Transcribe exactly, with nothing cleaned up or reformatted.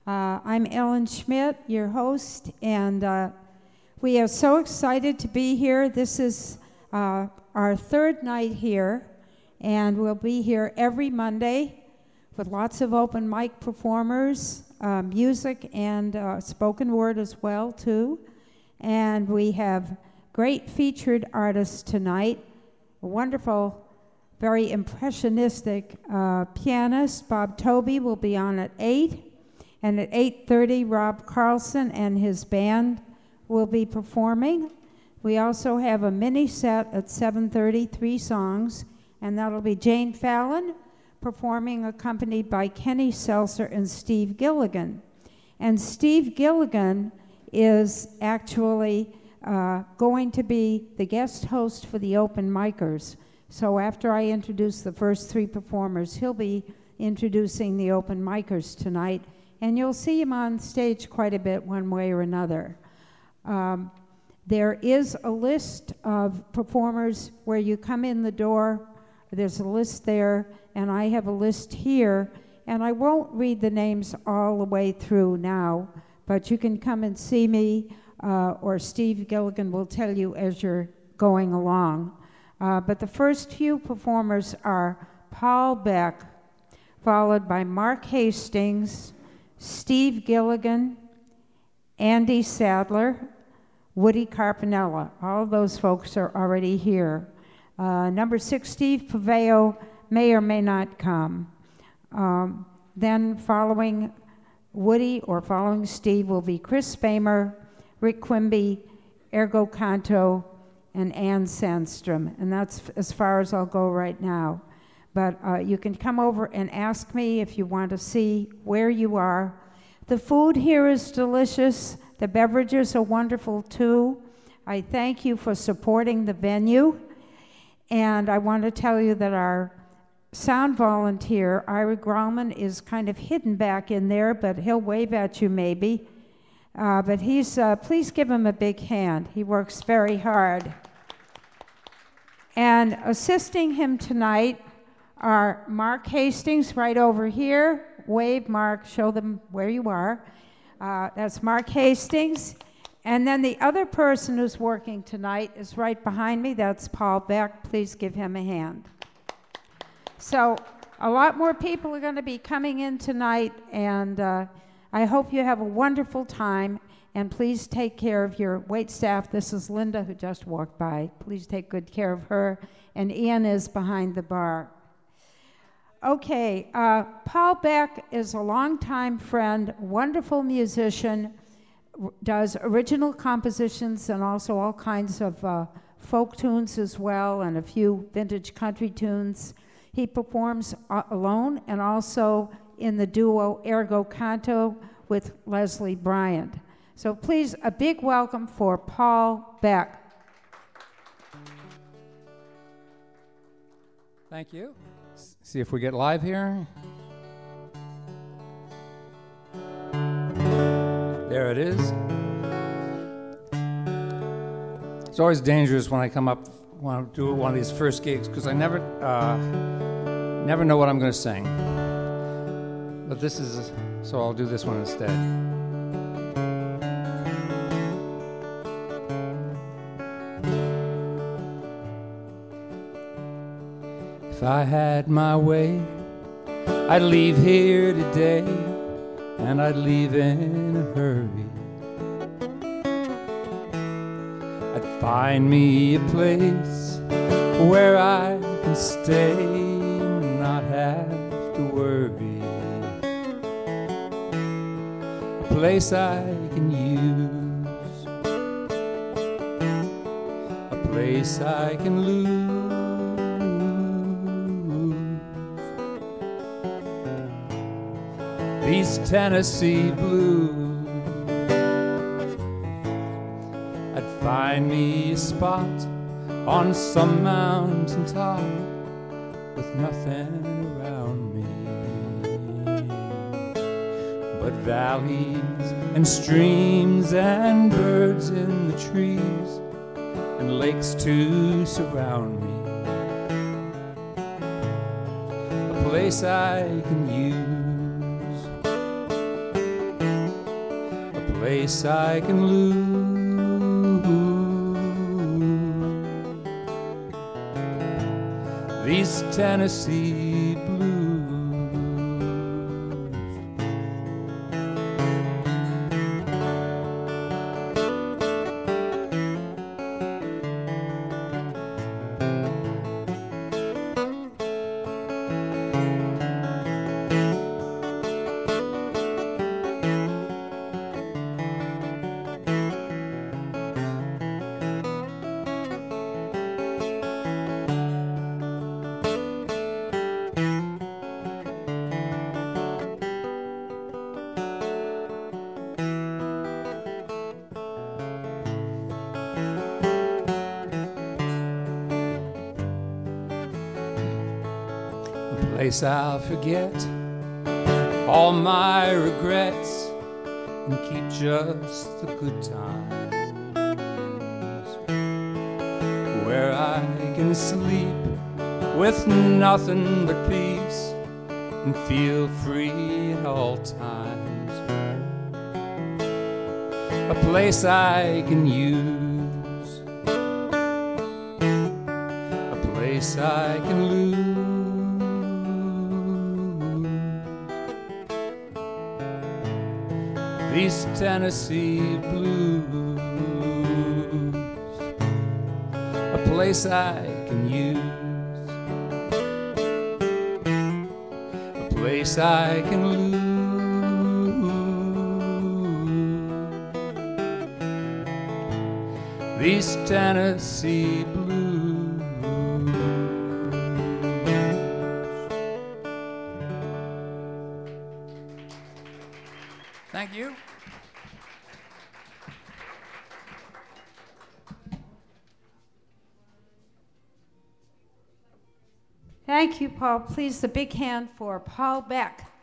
Uh, I'm Ellen Schmidt, your host, and uh, we are so excited to be here. This is uh, our third night here, and we'll be here every Monday with lots of open mic performers, uh, music, and uh, spoken word as well, too. And we have great featured artists tonight, a wonderful, very impressionistic uh, pianist. Bob Toby will be on at eight, and at eight thirty, Rob Carlson and his band will be performing. We also have a mini set at seven thirty, three songs, and that'll be Jane Fallon performing, accompanied by Kenny Seltzer and Steve Gilligan. And Steve Gilligan is actually uh, going to be the guest host for the open micers. So after I introduce the first three performers, he'll be introducing the open micers tonight, and you'll see him on stage quite a bit one way or another. Um, there is a list of performers where you come in the door. There's a list there, and I have a list here, and I won't read the names all the way through now, but you can come and see me, uh, or Steve Gilligan will tell you as you're going along. Uh, but the first few performers are Paul Beck, followed by Mark Hastings, Steve Gilligan, Andy Sadler, Woody Carpinella. All of those folks are already here. Uh, number six, Steve Paveo, may or may not come. Um, then following Woody or following Steve will be Chris Spamer, Rick Quimby, Ergo Canto, and Ann Sandstrom, and that's as far as I'll go right now. But uh, you can come over and ask me if you want to see where you are. The food here is delicious. The beverages are wonderful too. I thank you for supporting the venue. And I want to tell you that our sound volunteer, Ira Grauman, is kind of hidden back in there, but he'll wave at you maybe. Uh, but he's, uh, please give him a big hand. He works very hard. And assisting him tonight are Mark Hastings right over here. Wave, Mark, show them where you are. Uh, that's Mark Hastings. And then the other person who's working tonight is right behind me. That's Paul Beck. Please give him a hand. So a lot more people are going to be coming in tonight, and uh, I hope you have a wonderful time. And please take care of your wait staff. This is Linda, who just walked by. Please take good care of her. And Ian is behind the bar. Okay, uh, Paul Beck is a longtime friend, wonderful musician, does original compositions and also all kinds of uh, folk tunes as well, and a few vintage country tunes. He performs uh, alone and also in the duo Ergo Canto with Leslie Bryant. So please, a big welcome for Paul Beck. Thank you. S- see if we get live here. There it is. It's always dangerous when I come up, when I do one of these first gigs, because I never, uh, never know what I'm going to sing. But this is, so I'll do this one instead. If I had my way, I'd leave here today, and I'd leave in a hurry. I'd find me a place where I can stay and not have to worry. A place I can use, a place I can lose. These Tennessee blues, I'd find me a spot on some mountain top with nothing around me but valleys and streams and birds in the trees and lakes to surround me. A place I can use, place I can lose. These Tennessee blues. Place I'll forget all my regrets and keep just the good times, where I can sleep with nothing but peace and feel free at all times. A place I can use, a place I can lose. These Tennessee blues, a place I can use, a place I can lose. These Tennessee blues. Thank you. Thank you, Paul. Please, a big hand for Paul Beck.